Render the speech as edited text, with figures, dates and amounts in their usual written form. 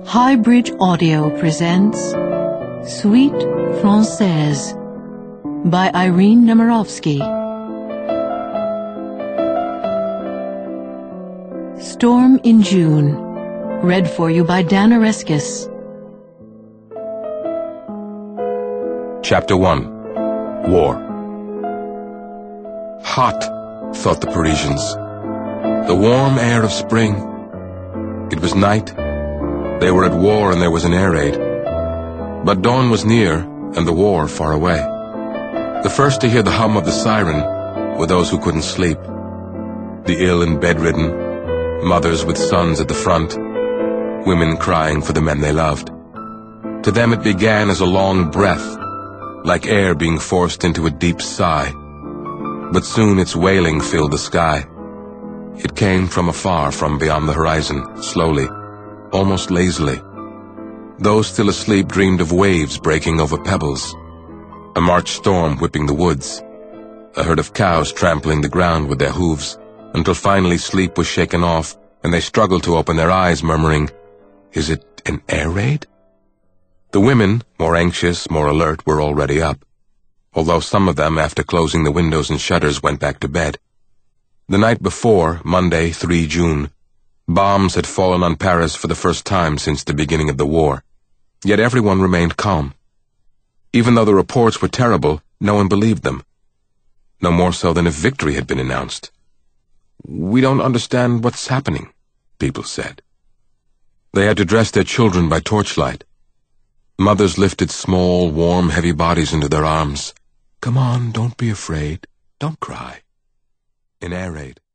Highbridge Audio presents Suite Française by Irene Nemirovsky. Storm in June, read for you by Dan Oreskes. Chapter 1. War. Hot, thought the Parisians. The warm air of spring. It was night. They were at war and there was an air raid. But dawn was near and the war far away. The first to hear the hum of the siren were those who couldn't sleep. The ill and bedridden, mothers with sons at the front, women crying for the men they loved. To them it began as a long breath, like air being forced into a deep sigh. But soon its wailing filled the sky. It came from afar, from beyond the horizon, slowly, almost lazily. Those still asleep dreamed of waves breaking over pebbles, a March storm whipping the woods, a herd of cows trampling the ground with their hooves, until finally sleep was shaken off and they struggled to open their eyes, murmuring, "Is it an air raid?" The women, more anxious, more alert, were already up, although some of them, after closing the windows and shutters, went back to bed. The night before, Monday, 3 June, bombs had fallen on Paris for the first time since the beginning of the war, yet everyone remained calm. Even though the reports were terrible, no one believed them. No more so than if victory had been announced. "We don't understand what's happening," people said. They had to dress their children by torchlight. Mothers lifted small, warm, heavy bodies into their arms. "Come on, don't be afraid. Don't cry." An air raid.